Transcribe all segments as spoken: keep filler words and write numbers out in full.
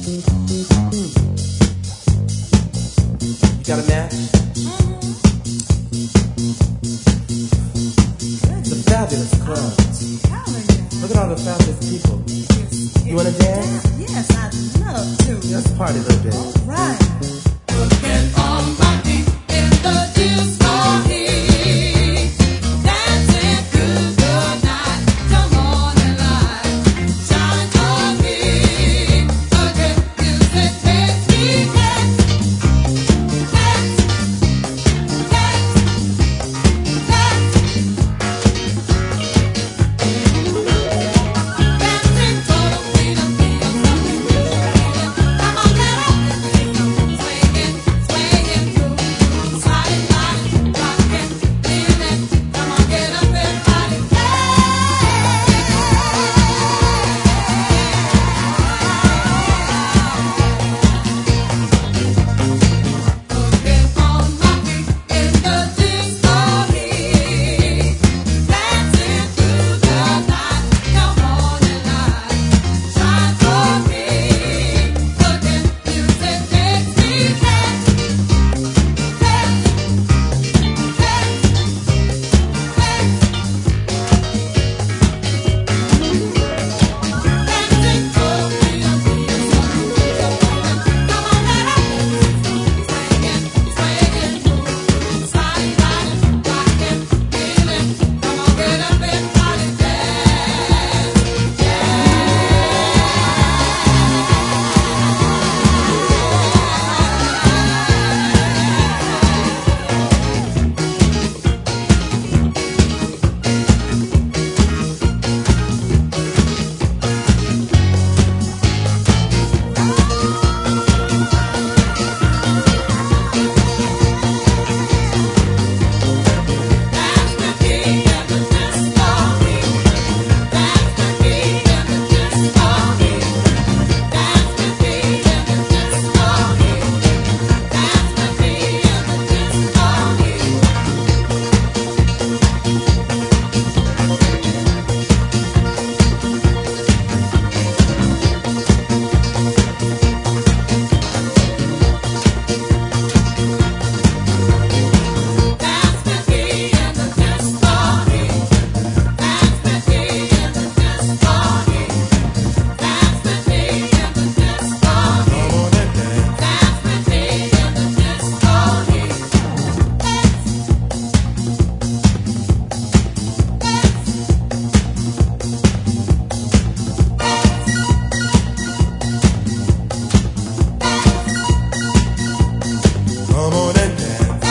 You got a match? It's a fabulous club. Look at all the fabulous people. You wanna dance? Yes, I'd love to. Let's party a little bit. All right. Get on my feet in the disco heat, dancing through the night, the morning light. Shine on me, again music makes me dance, dance, dance, dance. Dancing for the freedom, feel something new. Come on, get up and swinging, swinging through, sliding, sliding, rocking, feeling. Come on, get up and body Get on my feet in the disco heat, dancing through the night, the morning light. Shine for me, again music makes me dance, dance, dance, dance. Dancing for freedom, feel something new. Come on, get up, swinging, swinging through, sliding, sliding, rocking, feeling. Come on, get up and body Dance with me in the disco heat. Dance with me in the disco heat. Dance with me in the disco heat. Dance with me in the disco heat. Dance with me in the disco heat. Dance with me in the disco heat. Dance with me in the disco heat. Dance with me in the disco heat. Come on and dance.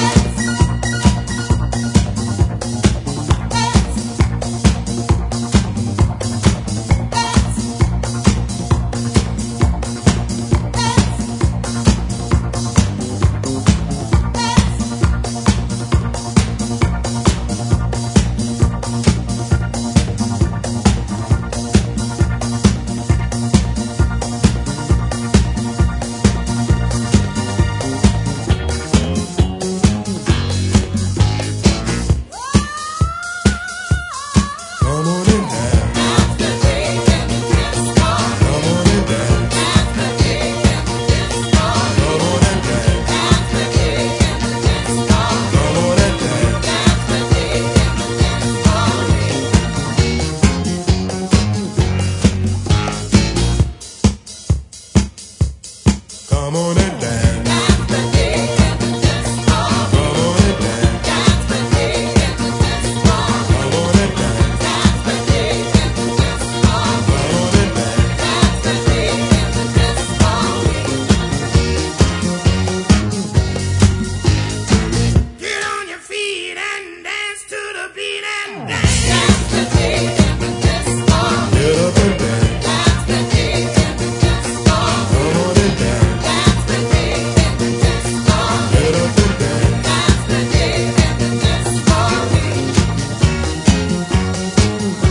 Come on and dance. Dance with me in the disco. Come on and dance. Dance with me in the disco. Come on and dance. Dance with me in the disco. Come on and dance. Dance with me in the disco. Come on and dance. Dance with me in the disco. Come on and dance. Dance with me in the disco. Come on and dance. Dance with me in the disco. Come on and dance. Dance with me in the disco. Get on your feet and dance to the beat and dance. Dance with me in the disco. Get up and dance. Dance with me in the disco. Come on and dance. Dance with me in the disco. Get up and dance. Dance with me in the disco.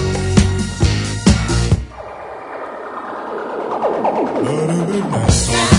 Get up and dance. Dance